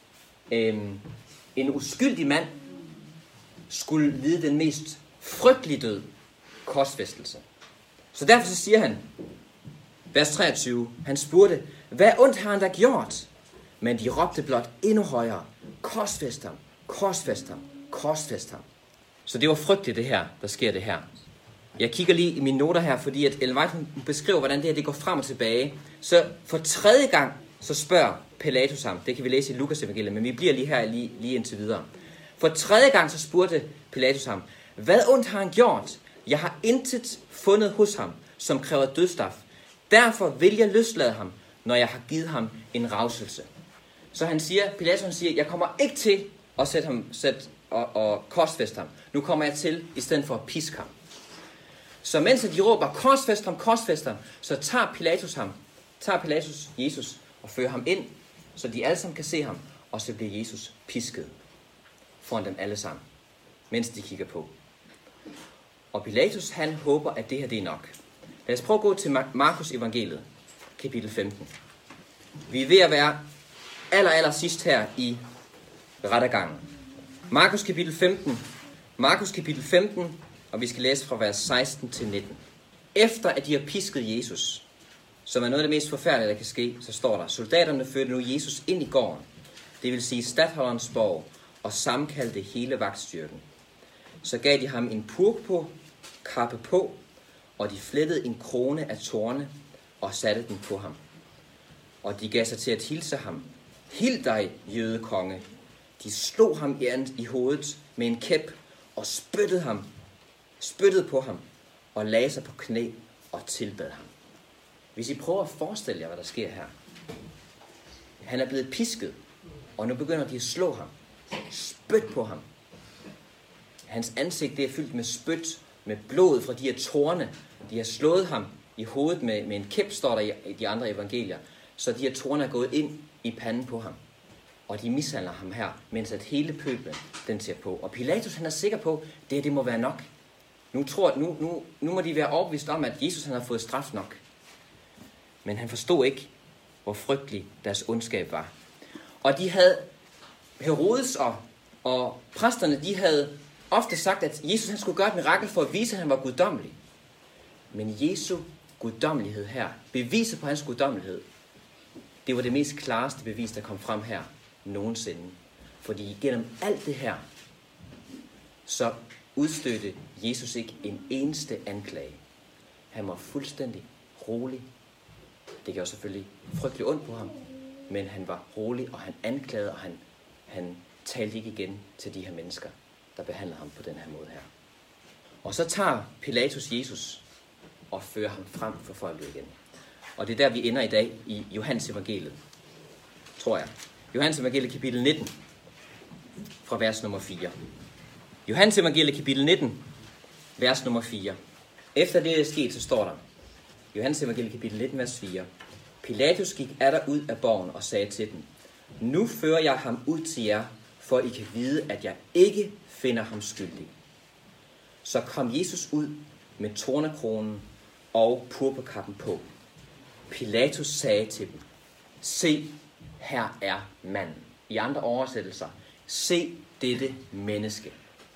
en uskyldig mand skulle lide den mest frygtelige død, korsfæstelse. Så derfor så siger han, vers 23, han spurgte, hvad ondt har han da gjort? Men de råbte blot endnu højere, korsfæst ham, korsfæst ham, korsfæst ham. Så det var frygteligt det her, der sker det her. Jeg kigger lige i mine noter her, fordi at Ellen White beskriver, hvordan det her det går frem og tilbage. Så for tredje gang, så spørger Pilatus ham, det kan vi læse i Lukas evangeliet, men vi bliver lige her lige indtil videre. For tredje gang, så spurgte Pilatus ham, hvad ondt har han gjort? Jeg har intet fundet hos ham, som kræver dødsstraf. Derfor vil jeg løslade ham, når jeg har givet ham en ravselse. Så Pilatus siger, jeg kommer ikke til at sætte og korsfæste ham. Nu kommer jeg til, i stedet for at piske ham. Så mens de råber, korsfæst ham, så tager Pilatus Jesus og fører ham ind, så de alle sammen kan se ham, og så bliver Jesus pisket foran dem alle sammen, mens de kigger på. Og Pilatus, han håber, at det her det er nok. Lad os prøve at gå til Markus evangeliet, kapitel 15. Vi er ved at være aller sidst her i rettergangen. Markus kapitel 15, og vi skal læse fra vers 16 til 19. Efter at de har pisket Jesus, som er noget af det mest forfærdelige, der kan ske, så står der, soldaterne førte nu Jesus ind i gården, det vil sige statholderens borg, og sammenkaldte hele vagtstyrken. Så gav de ham en purpurkappe på, og de flettede en krone af torne og satte den på ham. Og de gav sig til at hilse ham. Hil dig, jødekonge. De slog ham i hovedet med en kæp og spyttede på ham og lagde sig på knæ og tilbad ham. Hvis I prøver at forestille jer, hvad der sker her. Han er blevet pisket, og nu begynder de at slå ham. Spyt på ham. Hans ansigt det er fyldt med spyt, med blod fra de her torne. De har slået ham i hovedet med en kæp, står der i de andre evangelier. Så de her torne er gået ind i panden på ham. Og de mishandler ham her, mens at hele pøblen den ser på. Og Pilatus han er sikker på, at det må være nok. Nu må de være overbevist om, at Jesus han har fået straf nok. Men han forstod ikke, hvor frygtelig deres ondskab var. Og de havde, Herodes og præsterne, de havde ofte sagt, at Jesus han skulle gøre et mirakel for at vise, at han var guddommelig. Men Jesu guddommelighed her, beviset på hans guddommelighed, det var det mest klareste bevis, der kom frem her nogensinde. Fordi gennem alt det her, så udstødte Jesus ikke en eneste anklage. Han var fuldstændig rolig. Det gjorde selvfølgelig frygtelig ondt på ham, men han var rolig, og han anklagede, og han talte ikke igen til de her mennesker, der behandlede ham på den her måde her. Og så tager Pilatus Jesus, og føre ham frem for folket igen. Og det er der, vi ender i dag i Johannes evangeliet, tror jeg. Johannes evangeliet kapitel 19, fra vers nummer 4. Johannes evangeliet kapitel 19, vers nummer 4. Efter det er sket, så står der, Johannes evangeliet kapitel 19, vers 4. Pilatus gik atter ud af borgen og sagde til dem, nu fører jeg ham ud til jer, for I kan vide, at jeg ikke finder ham skyldig. Så kom Jesus ud med tornekronen og purpurkappen på. Pilatus sagde til dem, se, her er manden. I andre oversættelser, se dette menneske.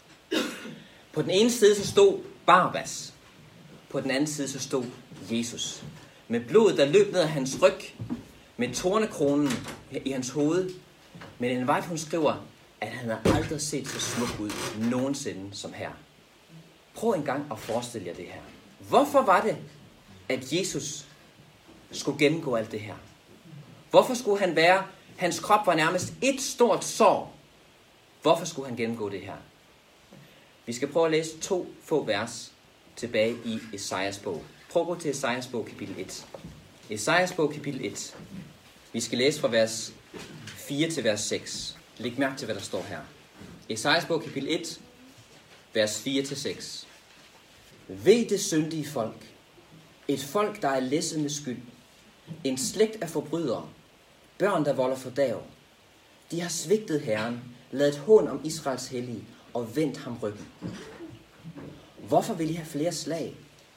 På den ene side så stod Barabbas. På den anden side så stod Jesus. Med blodet, der løb ned af hans ryg, med tornekronen i hans hoved. Men en vej, hun skriver, at han har aldrig set så smuk ud nogensinde som her. Prøv en gang at forestille jer det her. Hvorfor var det, at Jesus skulle gennemgå alt det her? Hvorfor skulle han være, hans krop var nærmest et stort sår. Hvorfor skulle han gennemgå det her? Vi skal prøve at læse 2 få vers tilbage i Esajas bog. Prøv at gå til Esajas bog kapitel 1. Esajas bog kapitel 1. Vi skal læse fra vers 4 til vers 6. Læg mærke til, hvad der står her. Esajas bog kapitel 1, vers 4 til 6. Ved det syndige folk, et folk, der er læsset med skyld, en slægt af forbrydere, børn, der volder fordav. De har svigtet Herren, ladet hån om Israels hellige og vendt ham ryggen. Hvorfor vil I have flere slag?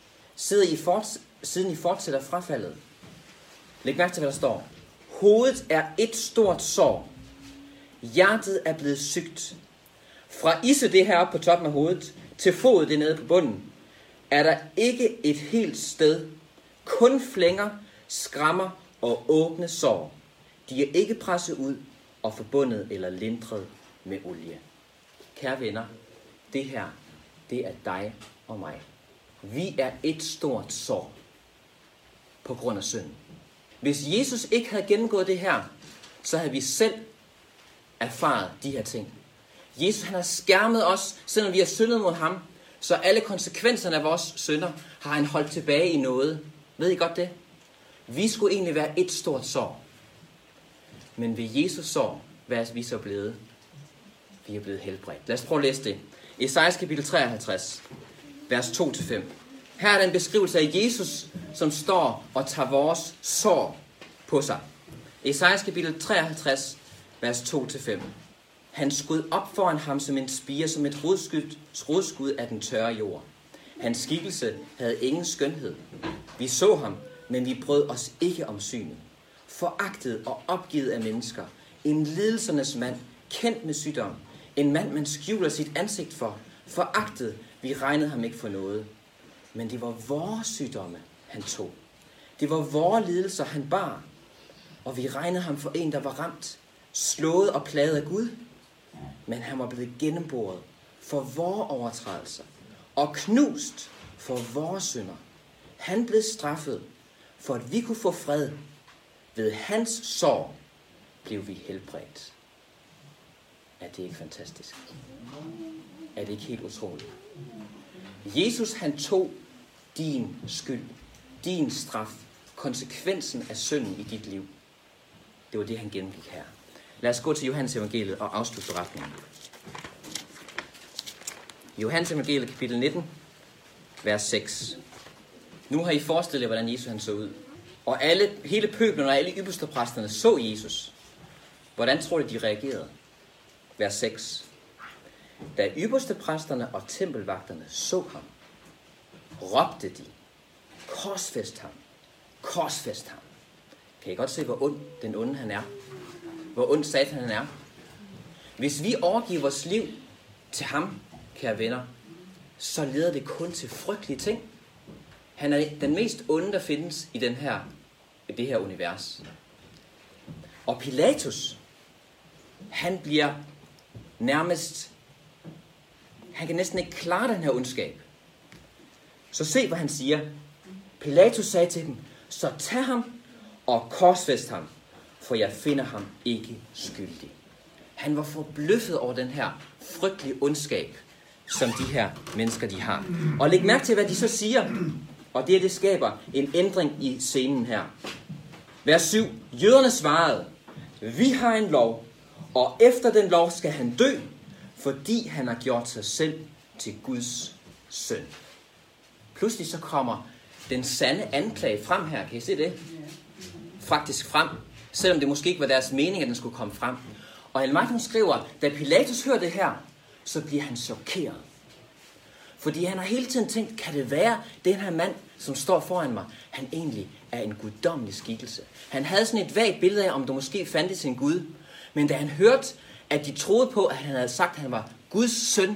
Siden I fortsætter frafaldet. Læg mærke til, hvad der står. Hovedet er et stort sår. Hjertet er blevet sygt. Fra isse det her op på toppen af hovedet, til fodet det nede på bunden, er der ikke et helt sted. Kun flænger, skrammer og åbne sår. De er ikke presset ud og forbundet eller lindret med olie. Kære venner, det her, det er dig og mig. Vi er et stort sår på grund af synden. Hvis Jesus ikke havde gennemgået det her, så havde vi selv erfaret de her ting. Jesus han har skærmet os, selvom vi har syndet mod ham, så alle konsekvenserne af vores synder har han holdt tilbage i noget. Ved I godt det? Vi skulle egentlig være et stort sår. Men ved Jesus sår, hvad er vi så blevet? Vi er blevet helbredt. Lad os prøve at læse det. Esajas kapitel 53, vers 2-5. Her er der en beskrivelse af Jesus, som står og tager vores sår på sig. Esajas kapitel 53, vers 2-5. Han skød op foran ham som en spire, som et rodskud af den tørre jord. Hans skikkelse havde ingen skønhed. Vi så ham, men vi brød os ikke om synet. Foragtet og opgivet af mennesker. En lidelsernes mand, kendt med sygdom. En mand, man skjuler sit ansigt for. Foragtet, vi regnede ham ikke for noget. Men det var vores sygdomme, han tog. Det var vores lidelser, han bar. Og vi regnede ham for en, der var ramt, slået og plaget af Gud. Men han var blevet gennemboret for vores overtrædelser og knust for vores synder. Han blev straffet, for at vi kunne få fred. Ved hans sår blev vi helbredt. Er det ikke fantastisk? Er det ikke helt utroligt? Jesus han tog din skyld, din straf, konsekvensen af synden i dit liv. Det var det, han gennemgik her. Lad os gå til Johannes evangeliet og afslutte beretningen. Johannes evangeliet kapitel 19, vers 6. Nu har I forestillet jer, hvordan Jesus han så ud. Og hele pøblen og alle ypperstepræsterne så Jesus. Hvordan tror de reagerede? Vers 6. Da ypperstepræsterne og tempelvagterne så ham, råbte de, korsfæst ham, korsfæst ham. Kan I godt se, hvor ond den onde han er? Hvor ond Satan han er? Hvis vi overgiver vores liv til ham, kære venner, så leder det kun til frygtelige ting. Han er den mest onde, der findes i det her univers. Og Pilatus, han bliver nærmest, han kan næsten ikke klare den her ondskab. Så se, hvad han siger. Pilatus sagde til dem, så tag ham og korsfæst ham, for jeg finder ham ikke skyldig. Han var forbløffet over den her frygtelige ondskab, som de her mennesker de har. Og læg mærke til, hvad de så siger. Og det skaber en ændring i scenen her. Vers 7. Jøderne svarede, vi har en lov, og efter den lov skal han dø, fordi han har gjort sig selv til Guds søn. Pludselig så kommer den sande anklage frem her. Kan I se det? Faktisk frem. Selvom det måske ikke var deres mening, at den skulle komme frem. Og Ellen White skriver, da Pilatus hører det her, så bliver han chokeret. Fordi han har hele tiden tænkt, kan det være, den her mand, som står foran mig, han egentlig er en guddommelig skikkelse. Han havde sådan et vagt billede af, om der måske fandtes en Gud. Men da han hørte, at de troede på, at han havde sagt, at han var Guds søn,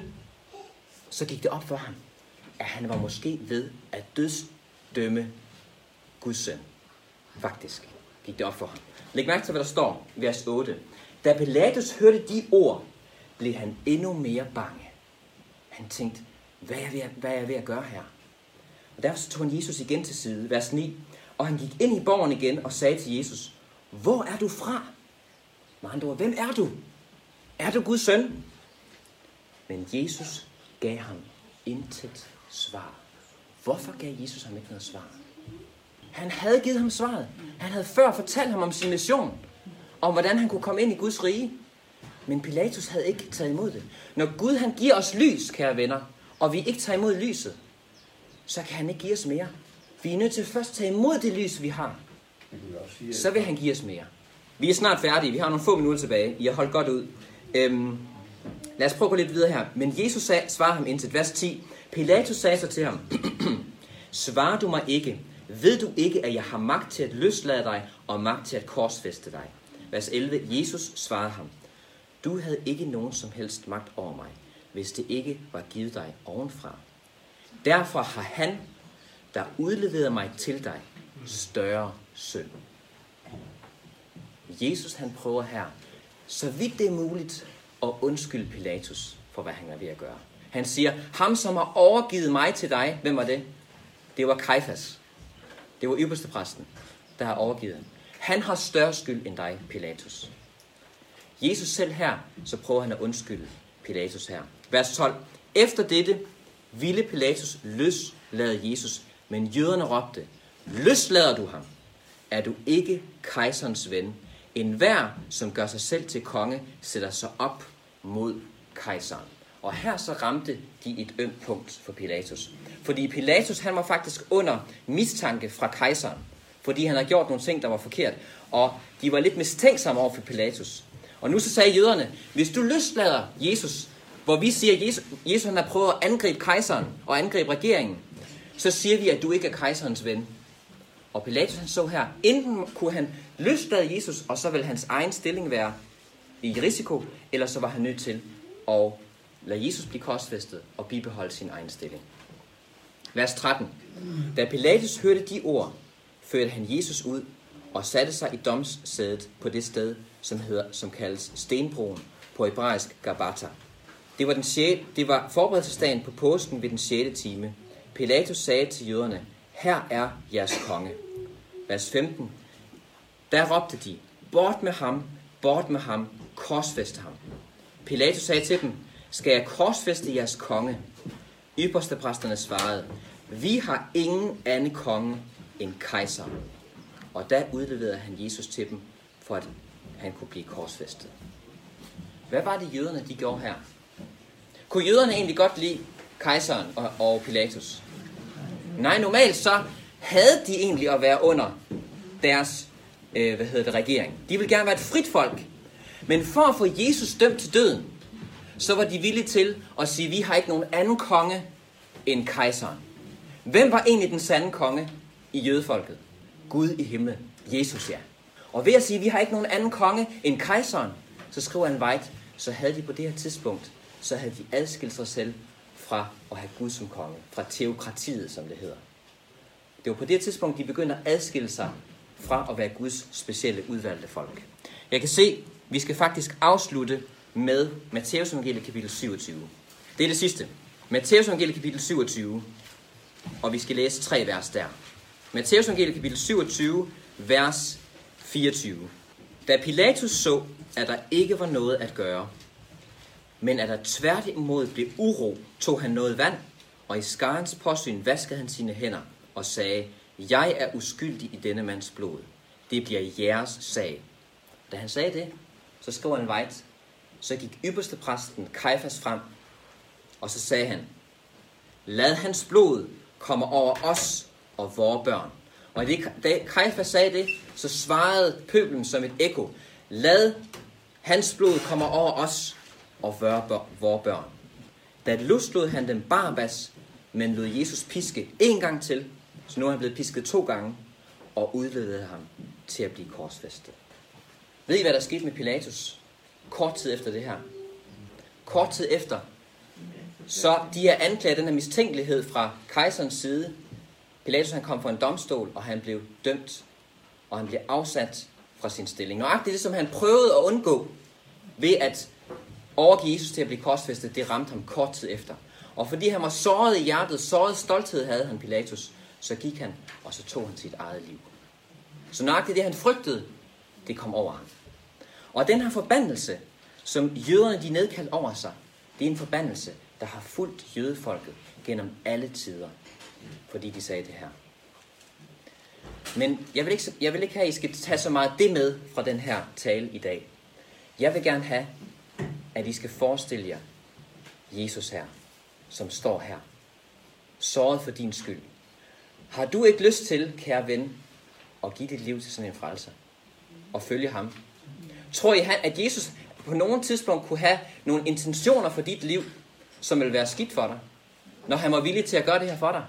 så gik det op for ham, at han var måske ved at dødsdømme Guds søn. Faktisk gik det op for ham. Læg mærke til, hvad der står i vers 8. Da Pilatus hørte de ord, blev han endnu mere bange. Han tænkte, hvad er jeg ved at gøre her? Og derfor tog han Jesus igen til side, vers 9. Og han gik ind i borgen igen og sagde til Jesus, hvor er du fra? Med andre ord, hvem er du? Er du Guds søn? Men Jesus gav ham intet svar. Hvorfor gav Jesus ham ikke noget svar? Han havde givet ham svaret. Han havde før fortalt ham om sin mission. Om hvordan han kunne komme ind i Guds rige. Men Pilatus havde ikke taget imod det. Når Gud han giver os lys, kære venner, og vi ikke tager imod lyset, så kan han ikke give os mere. Vi er nødt til først at tage imod det lys, vi har. Så vil han give os mere. Vi er snart færdige. Vi har nogle få minutter tilbage. I har holdt godt ud. Lad os prøve at gå lidt videre her. Men Jesus svarede ham indtil vers 10. Pilatus sagde så til ham, svarer du mig ikke? Ved du ikke, at jeg har magt til at løslade dig og magt til at korsfæste dig? Vers 11. Jesus svarede ham, du havde ikke nogen som helst magt over mig, hvis det ikke var givet dig ovenfra. Derfor har han, der udleverede mig til dig, større synd. Jesus han prøver her, så vidt det er muligt, at undskylde Pilatus for, hvad han er ved at gøre. Han siger, ham som har overgivet mig til dig, hvem var det? Det var Kajfas. Det var ypperstepræsten, der har overgivet ham. Han har større skyld end dig, Pilatus. Jesus selv her, så prøver han at undskylde Pilatus her. Vers 12. Efter dette ville Pilatus løslade Jesus, men jøderne råbte, løslader du ham? Er du ikke kejserens ven? Enhver, som gør sig selv til konge, sætter sig op mod kejseren. Og her så ramte de et ømt punkt for Pilatus. Fordi Pilatus, han var faktisk under mistanke fra kejseren. Fordi han havde gjort nogle ting, der var forkert. Og de var lidt mistænksomme over for Pilatus. Og nu så sagde jøderne, hvis du løslader Jesus, hvor vi siger, at Jesus han har prøvet at angribe kejseren og angribe regeringen, så siger vi, at du ikke er kejserens ven. Og Pilatus han så her, enten kunne han løslade Jesus, og så ville hans egen stilling være i risiko, eller så var han nødt til at lade Jesus blive korsfæstet og bibeholde sin egen stilling. Vers 13. Da Pilatus hørte de ord, førte han Jesus ud og satte sig i domssædet på det sted, som kaldes Stenbroen, på hebraisk Gabata. Det var forberedelsesdagen på påsken ved den 6. time. Pilatus sagde til jøderne, her er jeres konge. Vers 15. Der råbte de, bort med ham, korsfæste ham. Pilatus sagde til dem, skal jeg korsfæste jeres konge? Ypperstepræsterne svarede, vi har ingen anden konge end kejseren. Og der udleverede han Jesus til dem, for at han kunne blive korsfæstet. Hvad var det jøderne, de gjorde her? Kunne jøderne egentlig godt lide kejseren og Pilatus? Nej, normalt så havde de egentlig at være under deres regering. De ville gerne være et frit folk. Men for at få Jesus dømt til døden, så var de villige til at sige, vi har ikke nogen anden konge end kejseren. Hvem var egentlig den sande konge i jødefolket? Gud i himlen. Jesus, ja. Og ved at sige, vi har ikke nogen anden konge end kejseren, så skriver Ellen White, så havde de på det her tidspunkt, så havde de adskilt sig selv fra at have Gud som konge, fra teokratiet, som det hedder. Det var på det tidspunkt, de begyndte at adskille sig fra at være Guds specielle udvalgte folk. Jeg kan se, vi skal faktisk afslutte med Matteus evangeliet kapitel 27. Det er det sidste. Matteus evangeliet kapitel 27, og vi skal læse 3 vers der. Matteus evangeliet kapitel 27, vers 24. Da Pilatus så, at der ikke var noget at gøre, men at der tværtimod blev uro, tog han noget vand, og i skarens påsyn vaskede han sine hænder og sagde, jeg er uskyldig i denne mands blod. Det bliver jeres sag. Da han sagde det, så skrev han vejt. Så gik ypperste præsten Kajfas frem, og så sagde han, lad hans blod komme over os og vores børn. Og da Kajfas sagde det, så svarede pøbelen som et ekko, lad hans blod komme over os og vores børn. Da det løslod han dem Barabbas, men lod Jesus piske en gang til, så nu er han blevet pisket 2 gange, og udleverede ham til at blive korsfæstet. Ved I, hvad der skete med Pilatus? Kort tid efter det her. Kort tid efter, så de her anklager den her mistænkelighed fra kejserens side. Pilatus han kom for en domstol, og han blev dømt, og han blev afsat fra sin stilling. Nøjagtigt det, som han prøvede at undgå ved at overgive Jesus til at blive korsfæstet, det ramte ham kort tid efter. Og fordi han var såret i hjertet, såret stolthed havde han Pilatus, så gik han, og så tog han sit eget liv. Så nøjagtigt det, han frygtede, det kom over ham. Og den her forbandelse, som jøderne de nedkaldte over sig, det er en forbandelse, der har fulgt jødefolket gennem alle tider, fordi de sagde det her. Men jeg vil ikke have, at I skal tage så meget det med fra den her tale i dag. Jeg vil gerne have, at I skal forestille jer Jesus her, som står her, såret for din skyld. Har du ikke lyst til, kære ven, at give dit liv til sådan en frelser og følge ham? Tror I, at Jesus på nogen tidspunkt kunne have nogle intentioner for dit liv, som vil være skidt for dig, når han var villig til at gøre det her for dig?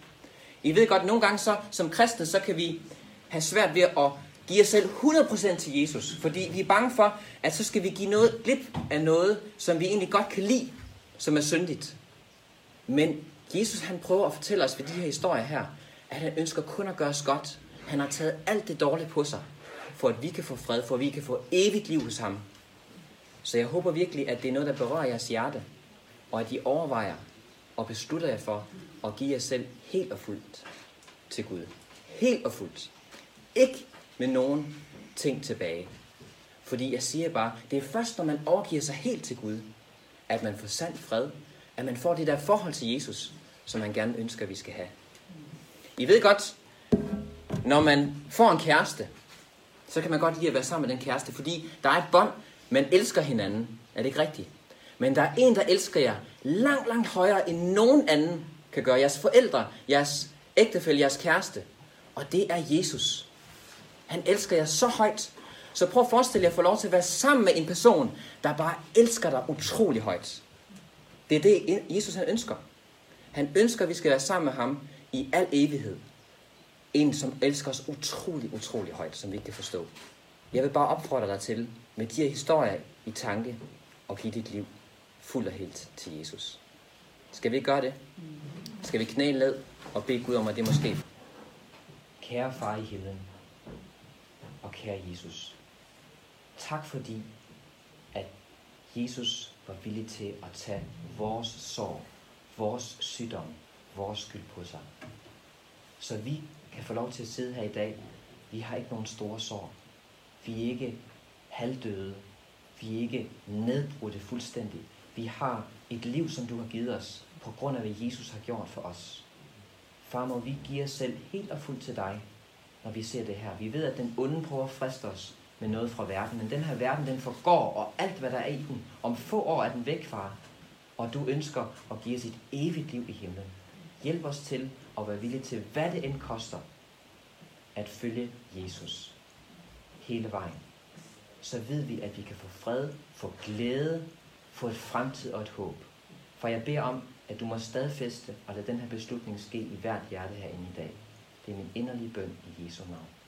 I ved godt, nogle gange så, som kristne, så kan vi have svært ved at give os selv 100% til Jesus, fordi vi er bange for, at så skal vi give noget glip af noget, som vi egentlig godt kan lide, som er syndigt. Men Jesus han prøver at fortælle os ved de her historier her, at han ønsker kun at gøre os godt. Han har taget alt det dårlige på sig, for at vi kan få fred, for at vi kan få evigt liv hos ham. Så jeg håber virkelig, at det er noget, der berører jeres hjerte, og at I overvejer og beslutter jer for at give jer selv helt og fuldt til Gud. Helt og fuldt. Ikke med nogen ting tilbage. Fordi jeg siger bare, det er først, når man overgiver sig helt til Gud, at man får sand fred, at man får det der forhold til Jesus, som man gerne ønsker, vi skal have. I ved godt, når man får en kæreste, så kan man godt lide at være sammen med den kæreste, fordi der er et bånd, man elsker hinanden. Er det ikke rigtigt? Men der er en, der elsker jer langt, langt højere, end nogen anden kan gøre. Jeres forældre, jeres ægtefælle, jeres kæreste. Og det er Jesus. Han elsker jer så højt. Så prøv at forestille jer at få lov til at være sammen med en person, der bare elsker dig utrolig højt. Det er det, Jesus han ønsker. Han ønsker, at vi skal være sammen med ham i al evighed. En, som elsker os utrolig, utrolig højt, som vi ikke kan forstå. Jeg vil bare opfordre dig til, med de her historier i tanke, at give dit liv fuldt og helt til Jesus. Skal vi ikke gøre det? Skal vi knæle ned og bede Gud om, at det måske? Kære far i himlen, og kære Jesus, tak fordi, at Jesus var villig til at tage vores sorg, vores sygdom, vores skyld på sig. Så vi kan få lov til at sidde her i dag. Vi har ikke nogen store sorg. Vi er ikke halvdøde. Vi er ikke nedbrudte fuldstændig. Vi har et liv, som du har givet os, på grund af, hvad Jesus har gjort for os. Far, må vi give os selv helt og fuldt til dig, når vi ser det her. Vi ved, at den onde prøver at friste os med noget fra verden, men den her verden, den forgår, og alt, hvad der er i den, om få år er den væk, far. Og du ønsker at give os et evigt liv i himlen. Hjælp os til at være villige til, hvad det end koster, at følge Jesus hele vejen. Så ved vi, at vi kan få fred, få glæde, få et fremtid og et håb. For jeg beder om, at du må stadfæste og lade den her beslutning ske i hvert hjerte herinde i dag. Det er min inderlige bøn i Jesu navn.